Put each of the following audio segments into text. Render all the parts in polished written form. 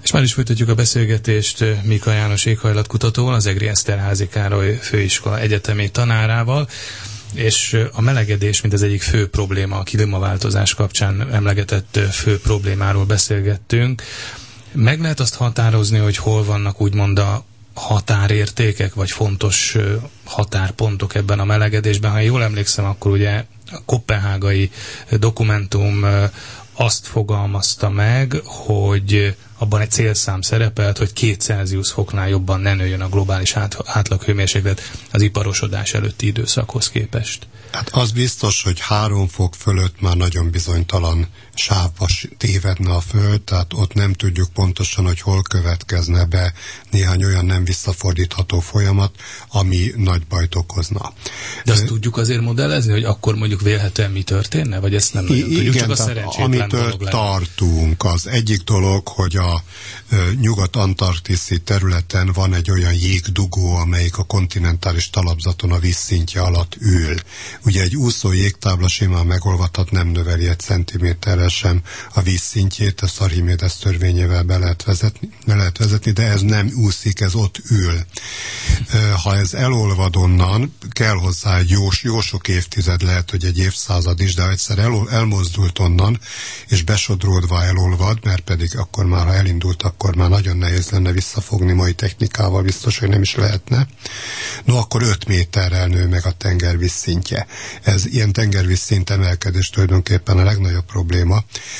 És már is folytatjuk a beszélgetést Mika János éghajlatkutatóval, az Egri Eszterházy Károly Főiskola egyetemi tanárával, és a melegedés, mint az egyik fő probléma, a klímaváltozás kapcsán emlegetett fő problémáról beszélgettünk. Meg lehet azt határozni, hogy hol vannak úgymond a határértékek, vagy fontos határpontok ebben a melegedésben? Ha jól emlékszem, akkor ugye a koppenhágai dokumentum azt fogalmazta meg, hogy abban egy célszám szerepelt, hogy 2 Celsius foknál jobban ne nőjön a globális átlaghőmérséklet az iparosodás előtti időszakhoz képest. Hát az biztos, hogy 3 fok fölött már nagyon bizonytalan sávba tévedne a Föld, tehát ott nem tudjuk pontosan, hogy hol következne be néhány olyan nem visszafordítható folyamat, ami nagy bajt okozna. De azt tudjuk azért modellezni, hogy akkor mondjuk vélhetően mi történne? Vagy ezt nem nagyon tudjuk, csak a szerencsétlen dolog lenne. Tartunk, az egyik dolog, hogy a nyugat-antarktiszi területen van egy olyan jégdugó, amelyik a kontinentális talapzaton a vízszintje alatt ül. Ugye egy úszó jégtábla simán megolvadhat, nem növeli 1 centiméterrel sem a vízszintjét, ezt Archimedes törvényével be lehet vezetni, de ez nem úszik, ez ott ül. Ha ez elolvad onnan, kell hozzá egy jó sok évtized, lehet, hogy egy évszázad is, de ha egyszer elmozdult onnan, és besodródva elolvad, mert pedig akkor már, ha elindult, akkor már nagyon nehéz lenne visszafogni, mai technikával biztos, hogy nem is lehetne. No, akkor 5 méterrel nő meg a tenger vízszintje. Ez ilyen tengervízszint emelkedés tulajdonképpen a legnagyobb probléma.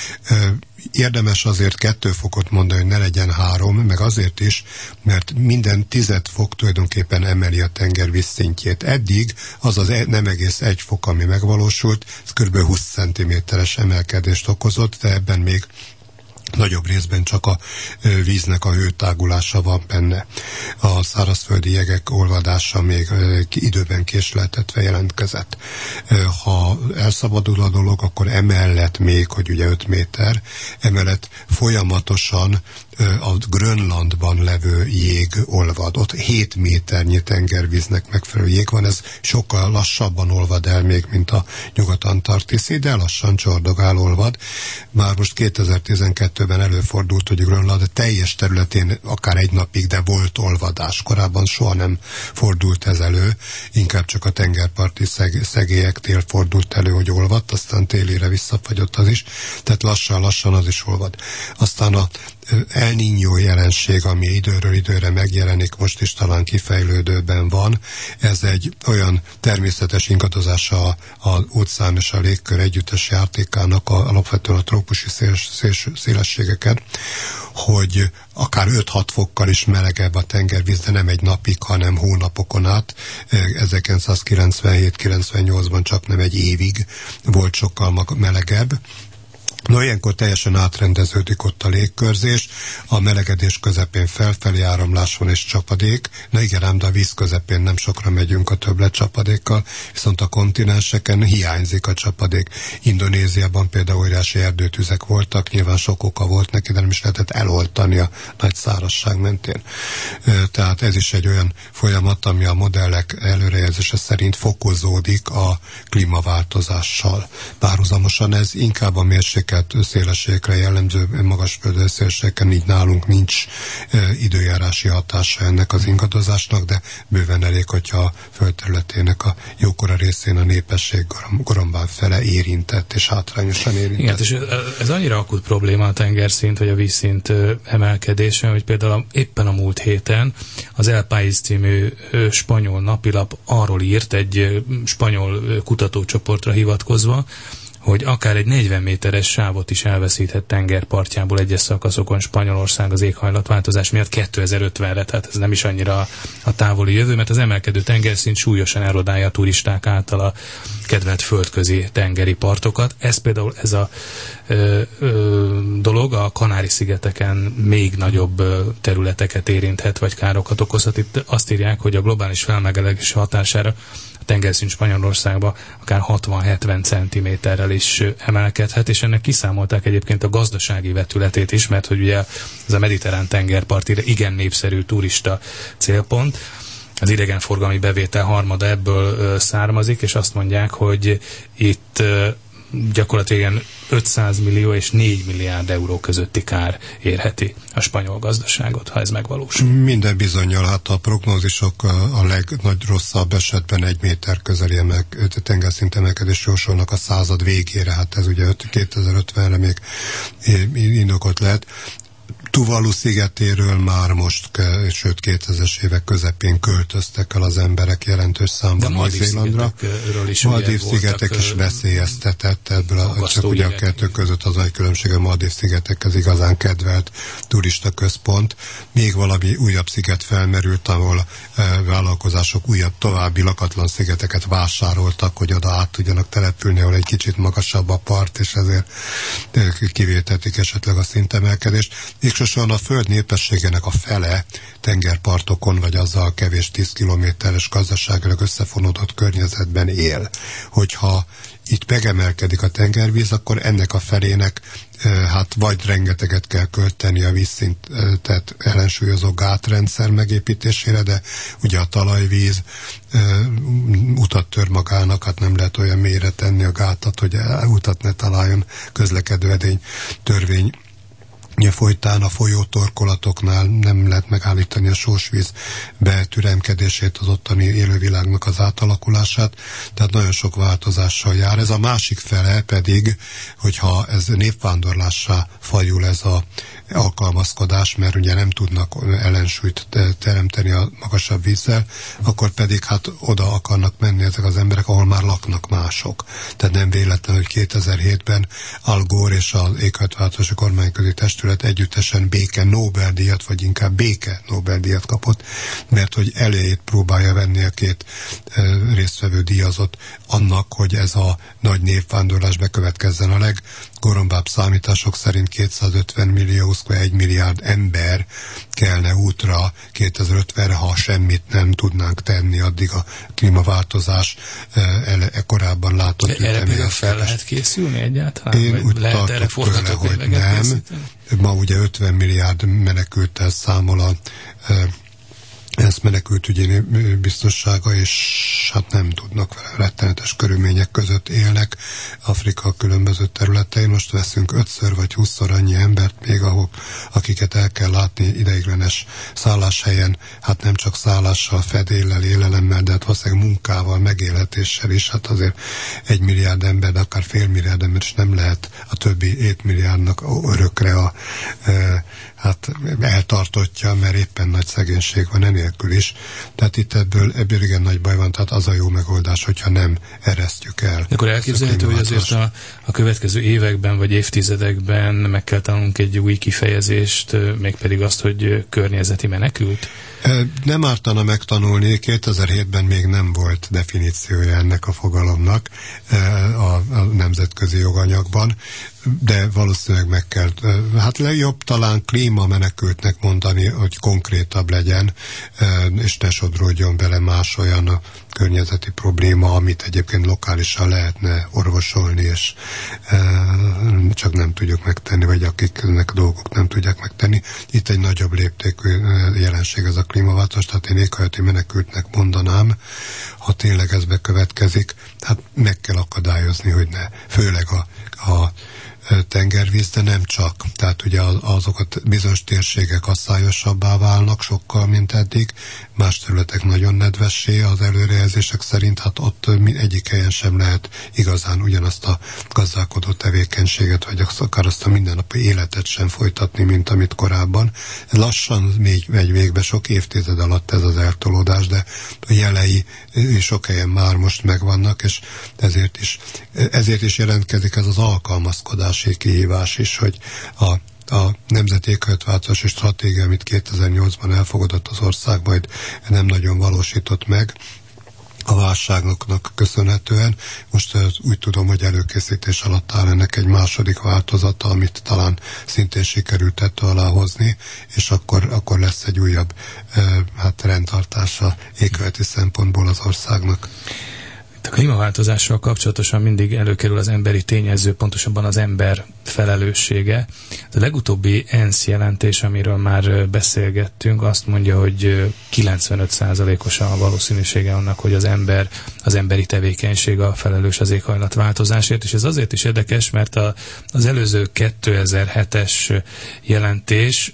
Érdemes azért 2 fokot mondani, hogy ne legyen 3, meg azért is, mert minden 10 fok tulajdonképpen emeli a tenger vízszintjét. Eddig az nem egész 1 fok, ami megvalósult, ez kb. 20 cm-es emelkedést okozott, de ebben még nagyobb részben csak a víznek a hőtágulása van benne. A szárazföldi jegek olvadása még időben késleltetve jelentkezett. Ha elszabadul a dolog, akkor emellett még, hogy ugye 5 méter, emellett folyamatosan a Grönlandban levő jég olvad. Ott 7 méternyi tengervíznek megfelelő jég van, ez sokkal lassabban olvad el még, mint a nyugat-antarktiszi, de lassan csordogál, olvad. Már most 2012-ben előfordult, hogy Grönland teljes területén akár 1 napig, de volt olvadás. Korábban soha nem fordult ez elő, inkább csak a tengerparti szegélyeknél fordult elő, hogy olvadt, aztán télire visszafagyott az is, tehát lassan az is olvad. Aztán a El Niño jelenség, ami időről időre megjelenik, most is talán kifejlődőben van. Ez egy olyan természetes ingadozása az óceán és a légkör együttes játékának, alapvetően a trópusi szélességeken, hogy akár 5-6 fokkal is melegebb a tengervíz, de nem egy napig, hanem hónapokon át. 1997-98-ban csak nem egy évig volt sokkal melegebb. No, ilyenkor teljesen átrendeződik ott a légkörzés, a melegedés közepén felfelé áramlás van és csapadék, na igen, ám, de a víz közepén nem sokra megyünk a többlet csapadékkal, viszont a kontinenseken hiányzik a csapadék. Indonéziában például óriási erdőtüzek voltak, nyilván sok oka volt neki, de nem is lehetett eloltani a nagy szárazság mentén. Tehát ez is egy olyan folyamat, ami a modellek előrejelzése szerint fokozódik a klímaváltozással. Párhuzamosan ez inkább a mérsékelt szélességekre jellemző magas földrészi szélességeken, így nálunk nincs időjárási hatása ennek az ingadozásnak, de bőven elég, hogyha a földterületének a jókora részén a népesség gorombán fele érintett és hátrányosan érintett. Igen, és ez annyira akut probléma a tengerszint, vagy a vízszint emelkedése, hogy például éppen a múlt héten az El País című spanyol napilap arról írt, egy spanyol kutatócsoportra hivatkozva, hogy akár egy 40 méteres sávot is elveszíthet tengerpartjából egyes szakaszokon Spanyolország az éghajlatváltozás miatt 2050-re, tehát ez nem is annyira a távoli jövő, mert az emelkedő tengerszint súlyosan erodálja a turisták által a kedvelt földközi tengeri partokat. Ez például ez a dolog a Kanári-szigeteken még nagyobb területeket érinthet, vagy károkat okozhat. Itt azt írják, hogy a globális felmelegedés hatására a tengerszint Spanyolországban akár 60-70 centiméterrel is emelkedhet, és ennek kiszámolták egyébként a gazdasági vetületét is, mert hogy ugye ez a mediterrán tengerpart igen népszerű turista célpont. Az idegenforgalmi bevétel harmada ebből származik, és azt mondják, hogy itt gyakorlatilag 500 millió és 4 milliárd euró közötti kár érheti a spanyol gazdaságot, ha ez megvalósul. Minden bizonnyal, hát a prognózisok a legnagy rosszabb esetben 1 méter közeli tengerszint emelkedés jósolnak a század végére, hát ez ugye 2050-re még indokolt lehet. Tuvalu szigetéről már most, sőt 2000-es évek közepén költöztek el az emberek jelentős számban Új-Zélandra. Maldív-szigetek is veszélyeztetett ebből, csak ugye a kettő között az nagy különbség, a Maldív-szigetek ez igazán kedvelt turista központ. Még valami újabb sziget felmerült, ahol vállalkozások újabb további lakatlan szigeteket vásároltak, hogy oda át tudjanak települni, ahol egy kicsit magasabb a part, és ezért kivétetik esetleg a szintemelkedést. Végsősorban a föld népességének a fele tengerpartokon, vagy azzal kevés 10 kilométeres gazdaságilag összefonódott környezetben él. Hogyha itt megemelkedik a tengervíz, akkor ennek a felének hát vagy rengeteget kell költeni a vízszintet ellensúlyozó gátrendszer megépítésére, de ugye a talajvíz utat tör magának, hát nem lehet olyan mélyre tenni a gátat, hogy utat ne találjon közlekedő edény törvény. Folytán a folyótorkolatoknál nem lehet megállítani a sósvíz betüremkedését, az ottani élővilágnak az átalakulását, tehát nagyon sok változással jár. Ez a másik fele pedig, hogyha ez népvándorlássá fajul ez a alkalmazkodás, mert ugye nem tudnak ellensúlyt teremteni a magasabb vízzel, akkor pedig hát oda akarnak menni ezek az emberek, ahol már laknak mások. Tehát nem véletlen, hogy 2007-ben Al Gore és az éghajlatváltozási kormányközi testület együttesen béke Nobel-díjat, vagy inkább béke Nobel-díjat kapott, mert hogy elejét próbálja venni a két résztvevő díjazott annak, hogy ez a nagy népvándorlás bekövetkezzen. A leggorombább számítások szerint 250 millió, 1 milliárd ember kelne útra 2050-re, ha semmit nem tudnánk tenni, addig a klímaváltozás korábban látott üteményen. Fel lehet készülni egyáltalán? Én úgy tartok tőle, hogy nem. Ma ugye 50 milliárd menekülttel számol a ez menekültügyi biztonsága, és hát nem tudnak vele, rettenetes körülmények között élnek Afrika különböző területein. Most veszünk 5-ször vagy 20-szor annyi embert még, akiket el kell látni ideiglenes szálláshelyen, hát nem csak szállással, fedéllel, élelemmel, de hát valószínűleg munkával, megélhetéssel is, hát azért 1 milliárd ember, de akár fél milliárd ember is nem lehet a többi 7 milliárdnak örökre hát eltartottja, mert éppen nagy szegénység van enélkül is. Tehát itt ebből igen nagy baj van, tehát az a jó megoldás, hogyha nem eresztjük el. De akkor elképzelhető, hogy azért a következő években vagy évtizedekben meg kell tanulnunk egy új kifejezést, mégpedig azt, hogy környezeti menekült? Nem ártana megtanulni, 2007-ben még nem volt definíciója ennek a fogalomnak a nemzetközi joganyagban, de valószínűleg meg kell, hát legjobb talán klímamenekültnek mondani, hogy konkrétabb legyen, és ne sodródjon bele más olyan a környezeti probléma, amit egyébként lokálisan lehetne orvosolni, és csak nem tudjuk megtenni, vagy akiknek dolgok nem tudják megtenni. Itt egy nagyobb léptékű jelenség ez a klímaváltozás, tehát én éghajlati menekültnek mondanám, ha tényleg ez bekövetkezik, hát meg kell akadályozni, hogy ne, főleg a tengervíz, de nem csak. Tehát ugye azokat bizonyos térségek asszályosabbá válnak sokkal, mint eddig, más területek nagyon nedvessé az előrejelzések szerint, hát ott egyik helyen sem lehet igazán ugyanazt a gazdálkodó tevékenységet, vagy akár azt a mindennapi életet sem folytatni, mint amit korábban. Lassan megy végbe, sok évtized alatt ez az eltolódás, de a jelei sok helyen már most megvannak, és ezért is jelentkezik ez az alkalmazkodási kihívás is, hogy a Nemzeti Éghajlatváltozási Stratégia, amit 2008-ban elfogadott az ország, majd nem nagyon valósított meg a válságoknak köszönhetően. Most úgy tudom, hogy előkészítés alatt áll ennek egy második változata, amit talán szintén sikerült tető alá hozni, és akkor lesz egy újabb rendtartása éghajlati szempontból az országnak. A klímaváltozással kapcsolatosan mindig előkerül az emberi tényező, pontosabban az ember felelőssége. A legutóbbi ENSZ jelentés, amiről már beszélgettünk, azt mondja, hogy 95%-os a valószínűsége annak, hogy az emberi tevékenység a felelős az éghajlatváltozásért, és ez azért is érdekes, mert az előző 2007-es jelentés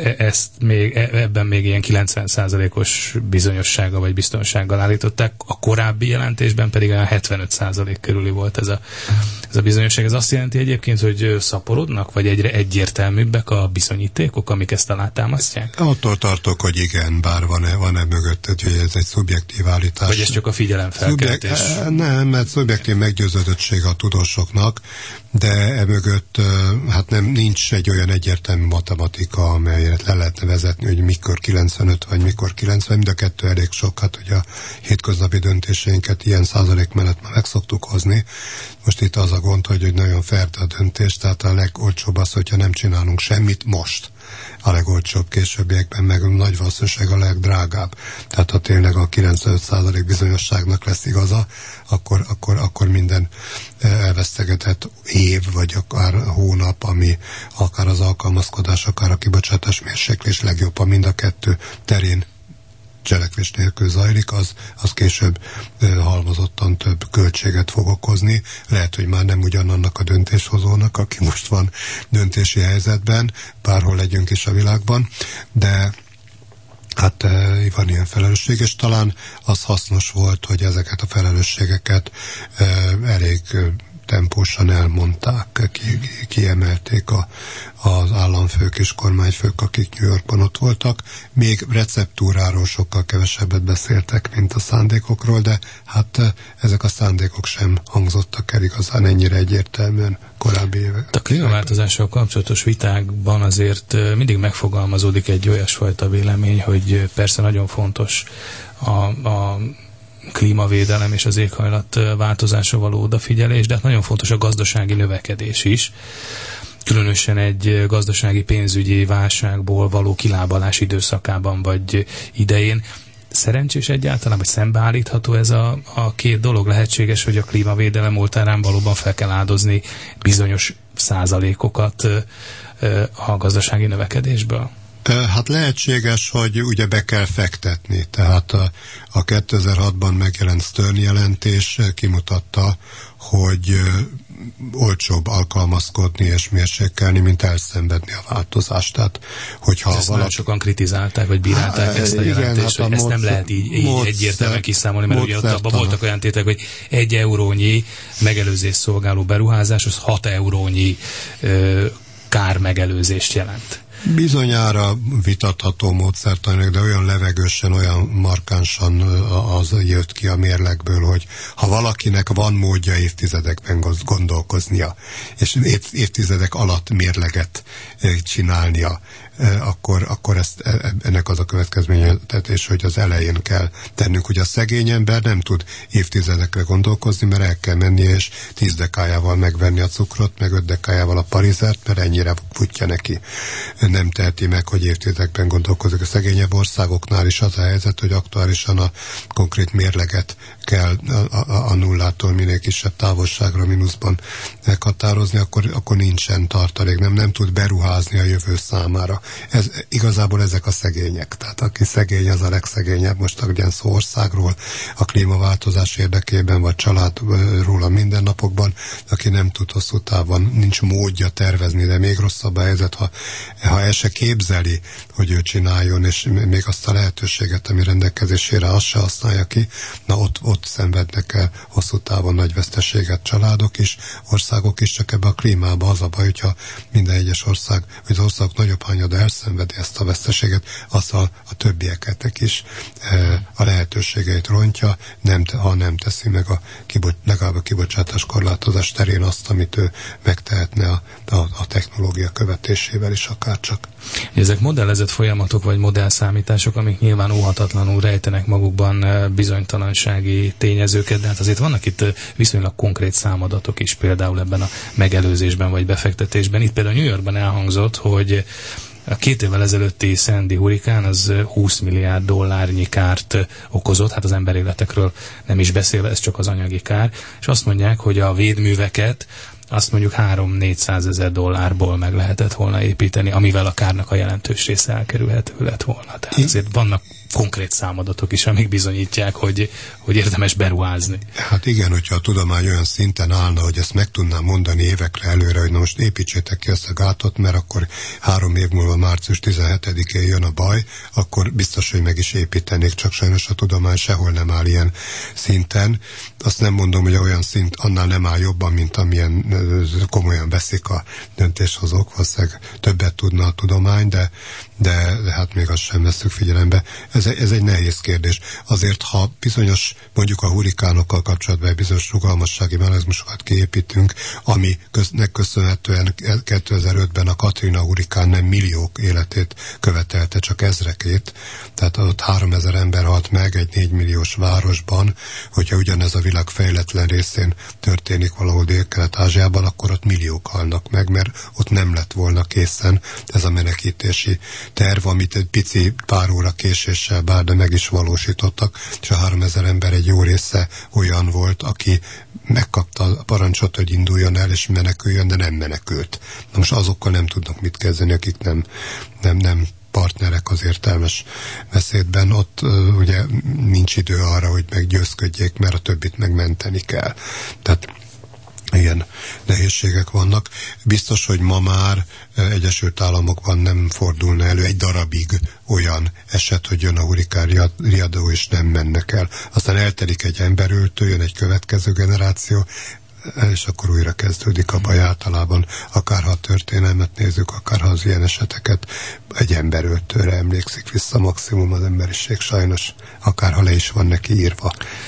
ebben még ilyen 90%-os bizonyossággal vagy biztonsággal állították, a korábbi jelentésben pedig olyan 75% körüli volt ez a bizonyosság. Ez azt jelenti egyébként, hogy szaporodnak, vagy egyre egyértelműbbek a bizonyítékok, amik ezt alátámasztják? Attól tartok, hogy igen, bár van-e mögött, hogy ez egy szubjektív állítás. Vagy ez csak a figyelemfelkeltés? Nem, mert szubjektív meggyőződöttség a tudósoknak, de emögött hát nincs egy olyan egyértelmű matematika, amelyet le lehetne vezetni, hogy mikor 95 vagy mikor 90, mind a kettő elég sok, hát hogy a hétköznapi döntéseinket ilyen százalék mellett már meg szoktuk hozni. Most itt az a gond, hogy nagyon fair a döntés, tehát a legolcsóbb az, hogyha nem csinálunk semmit most. A legolcsóbb, későbbiekben meg nagy valószínűség a legdrágább. Tehát ha tényleg a 95% bizonyosságnak lesz igaza, akkor minden elvesztegetett év, vagy akár hónap, ami akár az alkalmazkodás, akár a kibocsátás mérséklés legjobb, a mind a kettő terén cselekvés nélkül zajlik, az később halmozottan több költséget fog okozni. Lehet, hogy már nem ugyanannak a döntéshozónak, aki most van döntési helyzetben, bárhol legyünk is a világban, de hát van ilyen felelősség, és talán az hasznos volt, hogy ezeket a felelősségeket elég tempósan elmondták, kiemelték az államfők és kormányfők, akik New Yorkban ott voltak. Még receptúráról sokkal kevesebbet beszéltek, mint a szándékokról, de hát ezek a szándékok sem hangzottak el igazán ennyire egyértelműen korábbi évek. A klímaváltozással kapcsolatos vitákban azért mindig megfogalmazódik egy olyasfajta vélemény, hogy persze nagyon fontos a klímavédelem és az éghajlat változásra való odafigyelés, de hát nagyon fontos a gazdasági növekedés is. Különösen egy gazdasági pénzügyi válságból való kilábalás időszakában vagy idején. Szerencsés egyáltalán, vagy szembeállítható ez a két dolog? Lehetséges, hogy a klímavédelem oltárán valóban fel kell áldozni bizonyos százalékokat a gazdasági növekedésből? Hát lehetséges, hogy ugye be kell fektetni. Tehát a 2006-ban megjelent Stern jelentés kimutatta, hogy olcsóbb alkalmazkodni és mérsékelni, mint elszenvedni a változást. Tehát, hogyha ezt nagyon sokan kritizálták, vagy bírálták ezt a jelentést, hát hogy ezt nem lehet így egyértelműen kiszámolni, mert ugye ott abban voltak olyan tétek, hogy 1 eurónyi megelőzés szolgáló beruházás, az 6 eurónyi kármegelőzést jelent. Bizonyára vitatható módszertanilag, de olyan levegősen, olyan markánsan az jött ki a mérlegből, hogy ha valakinek van módja évtizedekben gondolkoznia, és évtizedek alatt mérleget csinálnia, akkor ennek az a következményetetés, hogy az elején kell tennünk, hogy a szegény ember nem tud évtizedekre gondolkozni, mert el kell menni, és 10 dekájával megvenni a cukrot, meg 5 dekájával a parizert, mert ennyire futja neki. Nem teheti meg, hogy évtizedekben gondolkozik. A szegényebb országoknál is az a helyzet, hogy aktuálisan a konkrét mérleget kell a nullától minél kisebb távolságra, mínuszban meghatározni, akkor nincsen tartalék, nem tud beruházni a jövő számára. Igazából ezek a szegények. Tehát aki szegény, az a legszegényebb. Most ugyan szó országról, a klímaváltozás érdekében, vagy családról a mindennapokban, aki nem tud hosszú távon, nincs módja tervezni, de még rosszabb a helyzet, ha el se képzeli, hogy ő csináljon, és még azt a lehetőséget, ami rendelkezésére, azt se használja ki, na ott szenvednek el hosszú távon nagy veszteséget családok is, országok is, csak ebbe a klímába az a baj, hogyha minden egyes ország, vagy az országok nagyobb hányada elszenvedi ezt a veszteséget, azzal a többieket is a lehetőségeit rontja, ha nem teszi meg legalább a kibocsátás korlátozás terén azt, amit ő megtehetne a technológia követésével is akárcsak. Ezek modellezett folyamatok vagy modellszámítások, amik nyilván óhatatlanul rejtenek magukban bizonytalansági tényezőket, de hát azért vannak itt viszonylag konkrét számadatok is, például ebben a megelőzésben vagy befektetésben. Itt például New Yorkban elhangzott, hogy A 2 évvel ezelőtti Sandy hurrikán az $20 milliárd kárt okozott, hát az emberéletekről nem is beszélve, ez csak az anyagi kár, és azt mondják, hogy a védműveket azt mondjuk $300-400 meg lehetett volna építeni, amivel a kárnak a jelentős része elkerülhető lett volna. Tehát azért vannak konkrét számadatok is, amik bizonyítják, hogy érdemes beruházni. Hát igen, hogyha a tudomány olyan szinten állna, hogy ezt meg tudnám mondani évekre előre, hogy na most építsétek ki ezt a gátot, mert akkor 3 év múlva március 17-én jön a baj, akkor biztos, hogy meg is építenék, csak sajnos a tudomány sehol nem áll ilyen szinten. Azt nem mondom, hogy olyan szint annál nem áll jobban, mint amilyen komolyan veszik a döntéshozók, valószínűleg többet tudna a tudomány, de hát még azt sem veszük figyelembe. Ez egy nehéz kérdés. Azért, ha bizonyos, mondjuk a hurrikánokkal kapcsolatban bizonyos rugalmassági mechanizmusokat kiépítünk, aminek köszönhetően 2005-ben a Katrina hurrikán nem milliók életét követelte, csak ezrekét. Tehát ott 3000 ember halt meg egy 4 milliós városban, hogyha ugyanez a világ fejletlen részén történik valahol Dél-Kelet-Ázsiában, akkor ott milliók halnak meg, mert ott nem lett volna készen ez a menekítési terv, amit egy pici pár óra késéssel bár, de meg is valósítottak, és a 3000 ember egy jó része olyan volt, aki megkapta a parancsot, hogy induljon el és meneküljön, de nem menekült. Na most azokkal nem tudnak mit kezdeni, akik nem partnerek az értelmes beszédben, ott ugye nincs idő arra, hogy meggyőzködjék, mert a többit megmenteni kell. Tehát ilyen nehézségek vannak. Biztos, hogy ma már Egyesült Államokban nem fordulna elő egy darabig olyan eset, hogy jön a hurrikán riadó és nem mennek el. Aztán eltelik egy emberöltő, jön egy következő generáció, és akkor újra kezdődik a baj általában. Akárha a történelmet nézzük, akárha az ilyen eseteket, egy emberöltőre emlékszik vissza maximum az emberiség sajnos, akárha le is van neki írva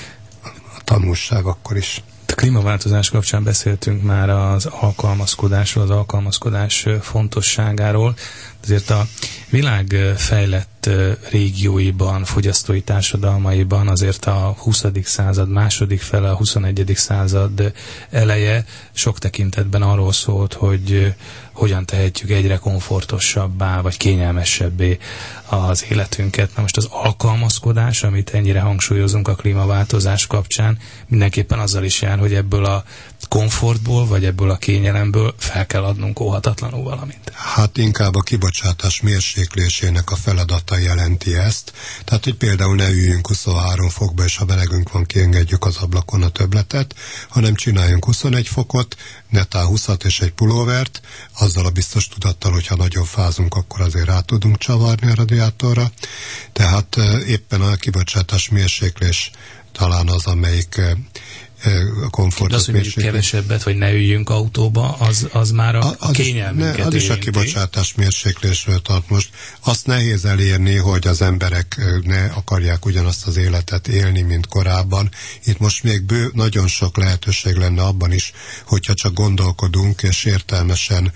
a tanulság, akkor is. A klímaváltozás kapcsán beszéltünk már az alkalmazkodásról, az alkalmazkodás fontosságáról. Azért a világ fejlett régióiban, fogyasztói társadalmaiban azért a 20. század második fele, a 21. század eleje sok tekintetben arról szólt, hogy hogyan tehetjük egyre komfortosabbá, vagy kényelmesebbé az életünket. Na most az alkalmazkodás, amit ennyire hangsúlyozunk a klímaváltozás kapcsán, mindenképpen azzal is jár, hogy ebből a komfortból, vagy ebből a kényelemből fel kell adnunk óhatatlanul valamit. Hát inkább a kibocsátás mérséklésének a feladata jelenti ezt. Tehát, hogy például ne üljünk 23 fokba, és ha melegünk van, kiengedjük az ablakon a többletet, hanem csináljunk 21 fokot, netán 20-at és egy pulóvert, azzal a biztos tudattal, hogyha nagyon fázunk, akkor azért rá tudunk csavarni a radiátorra. Tehát éppen a kibocsátás mérséklés talán az, amelyik komfortot. De az, hogy mondjuk kevesebbet, vagy ne üljünk autóba, az már a kényelmünket érinti. Az is a kibocsátás mérséklésről tart most. Azt nehéz elérni, hogy az emberek ne akarják ugyanazt az életet élni, mint korábban. Itt most még nagyon sok lehetőség lenne abban is, hogyha csak gondolkodunk, és értelmesen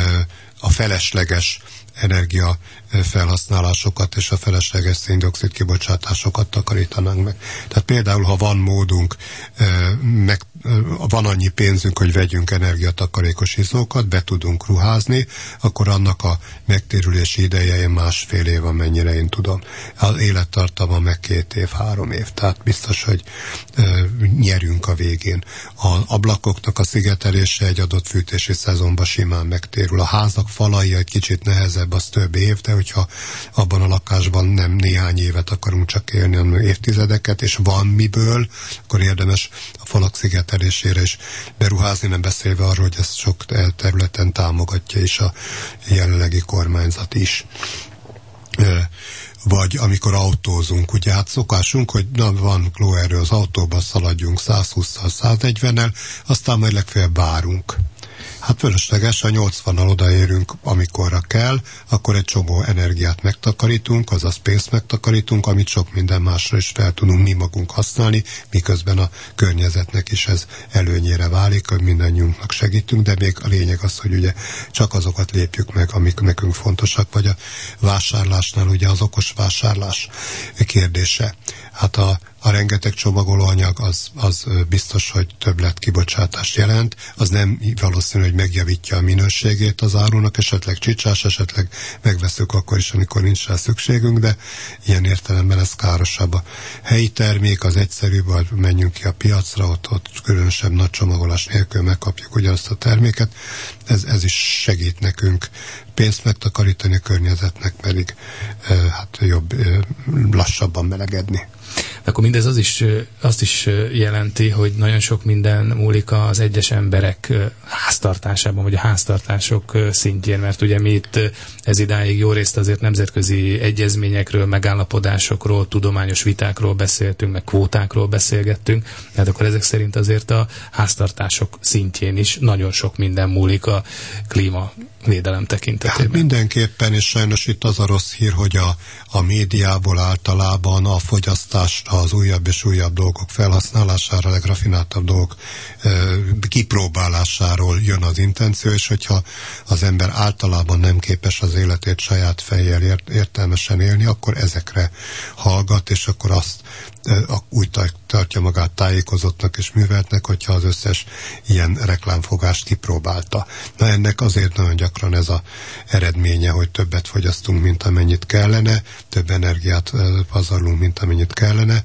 a felesleges energia felhasználásokat és a felesleges széndioxid kibocsátásokat takarítanánk meg. Tehát például, ha van módunk, van annyi pénzünk, hogy vegyünk energiatakarékos izzókat, be tudunk ruházni, akkor annak a megtérülési ideje 1,5 év, amennyire én tudom. Az élettartama meg 2 év, 3 év. Tehát biztos, hogy nyerünk a végén. Az ablakoknak a szigetelése egy adott fűtési szezonban simán megtérül. A házak falai egy kicsit nehezebb, az több év, de hogyha abban a lakásban nem néhány évet akarunk csak élni, hanem évtizedeket, és van miből, akkor érdemes a falak szigetelésére is beruházni, nem beszélve arról, hogy ezt sok területen támogatja is a jelenlegi kormányzat is. Vagy amikor autózunk, ugye hát szokásunk, hogy van lóerő az autóban, szaladjunk 120-szal, 140-nel, aztán majd legfeljebb várunk. Hát fölösleges, ha 80-nal odaérünk, amikorra kell, akkor egy csomó energiát megtakarítunk, azaz pénzt megtakarítunk, amit sok minden másra is fel tudunk mi magunk használni, miközben a környezetnek is ez előnyére válik, hogy mindannyiunknak segítünk, de még a lényeg az, hogy ugye csak azokat lépjük meg, amik nekünk fontosak, vagy a vásárlásnál ugye az okos vásárlás kérdése. Hát a A rengeteg csomagolóanyag az biztos, hogy többlet kibocsátást jelent, az nem valószínű, hogy megjavítja a minőségét az árunak, esetleg csicsás, esetleg megveszünk akkor is, amikor nincs rá szükségünk, de ilyen értelemben ez károsabb. A helyi termék az egyszerűbb, vagy menjünk ki a piacra, ott különösebb nagy csomagolás nélkül megkapjuk ugyanazt a terméket, ez is segít nekünk pénzt megtakarítani, a környezetnek pedig hát jobb, lassabban melegedni. Akkor mindez azt is jelenti, hogy nagyon sok minden múlik az egyes emberek háztartásában, vagy a háztartások szintjén, mert ugye mi itt ez idáig jó részt azért nemzetközi egyezményekről, megállapodásokról, tudományos vitákról beszéltünk, meg kvótákról beszélgettünk, tehát akkor ezek szerint azért a háztartások szintjén is nagyon sok minden múlik a klímavédelem tekintetében. Hát mindenképpen, és sajnos itt az a rossz hír, hogy a médiából általában a fogyasztásra, az újabb és újabb dolgok felhasználására, legrafináltabb dolgok kipróbálásáról jön az intenció, és hogyha az ember általában nem képes az életét saját fejjel értelmesen élni, akkor ezekre hallgat, és akkor azt úgy tartja magát tájékozottnak és műveltnek, hogyha az összes ilyen reklámfogást kipróbálta. Na ennek azért nagyon gyakran ez az eredménye, hogy többet fogyasztunk, mint amennyit kellene, több energiát pazarlunk, mint amennyit kellene,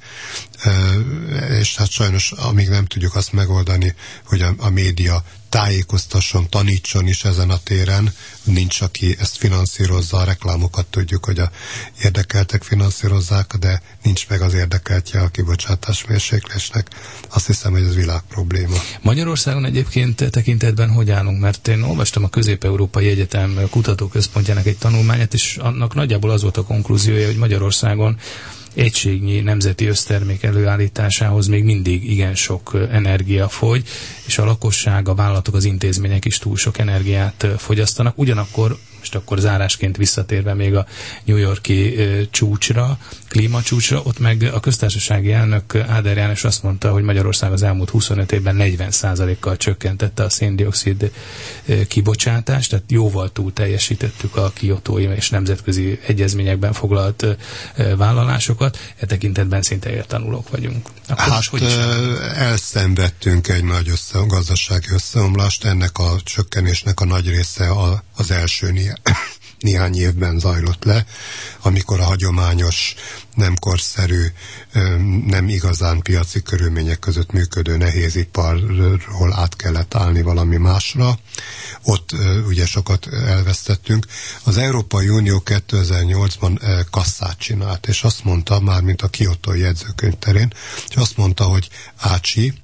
és hát sajnos, amíg nem tudjuk azt megoldani, hogy a média tájékoztasson, tanítson is ezen a téren, nincs, aki ezt finanszírozza, a reklámokat tudjuk, hogy a érdekeltek finanszírozzák, de nincs meg az érdekeltje a kibocsátás mérséklésnek. Azt hiszem, hogy ez világ probléma. Magyarországon egyébként tekintetben hogy állunk? Mert én olvastam a Közép-Európai Egyetem Kutatóközpontjának egy tanulmányát, és annak nagyjából az volt a konklúziója, hogy Magyarországon egységnyi nemzeti össztermék előállításához még mindig igen sok energia fogy, és a lakosság, a vállalatok, az intézmények is túl sok energiát fogyasztanak. Ugyanakkor, most akkor zárásként visszatérve még a New York-i csúcsra, klímacsúcsra, ott meg a köztársasági elnök Áder János azt mondta, hogy Magyarország az elmúlt 25 évben 40%-kal csökkentette a szén-dioxid kibocsátást, tehát jóval túl teljesítettük a kiotói és nemzetközi egyezményekben foglalt vállalásokat. E tekintetben szinte értanulók vagyunk. Akkor hát elszenvedtünk egy nagy gazdasági összeomlást, ennek a csökkenésnek a nagy része az első néhány évben zajlott le, amikor a hagyományos, nem korszerű, nem igazán piaci körülmények között működő nehéziparról át kellett állni valami másra. Ott ugye sokat elvesztettünk. Az Európai Unió 2008-ban kasszát csinált, és azt mondta, már mint a Kiotói jegyzőkönyv terén, és azt mondta, hogy Ácsi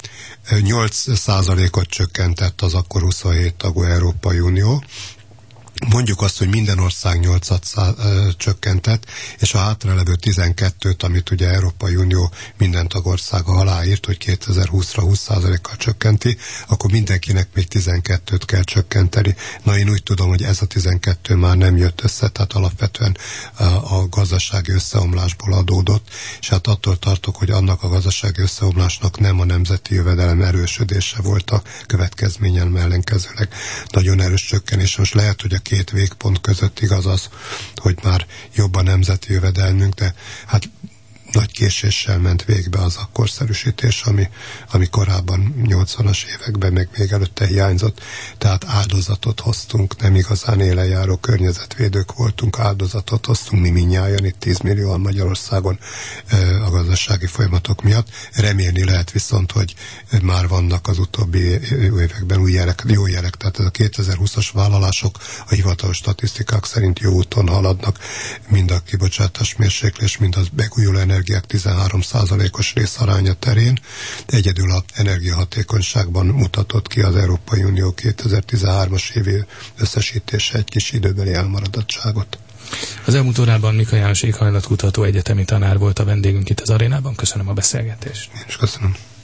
8%-ot csökkentett az akkor 27 tagú Európai Unió, mondjuk azt, hogy minden ország 8-at csökkentett, és a hátralevő 12-t, amit ugye Európai Unió minden tagországa aláírt, hogy 2020-ra 20%-kal csökkenti, akkor mindenkinek még 12-t kell csökkenteni. Na én úgy tudom, hogy ez a 12 már nem jött össze, tehát alapvetően a gazdasági összeomlásból adódott, és hát attól tartok, hogy annak a gazdasági összeomlásnak nem a nemzeti jövedelem erősödése volt a következményen, ellenkezőleg nagyon erős csökkenés. Most lehet, hogy a két végpont között igaz az, hogy már jobb a nemzeti jövedelmünk, de hát nagy késéssel ment végbe az a korszerűsítés, ami korábban 80-as években, meg még előtte hiányzott. Tehát áldozatot hoztunk, nem igazán élenjáró környezetvédők voltunk, áldozatot hoztunk mi mindnyájan, itt 10 millióan Magyarországon a gazdasági folyamatok miatt. Remélni lehet viszont, hogy már vannak az utóbbi években új jelek, jó jelek, tehát ez a 2020-as vállalások a hivatalos statisztikák szerint jó úton haladnak, mind a kibocsátás mérséklés, mind az megújuló energiák 13%-os részaránya terén. Egyedül az energiahatékonyságban mutatott ki az Európai Unió 2013-as évi összesítése egy kis időbeli elmaradottságot. Az elmúlt órában Mika János éghajlatkutató egyetemi tanár volt a vendégünk itt az arénában. Köszönöm a beszélgetést. Én is köszönöm.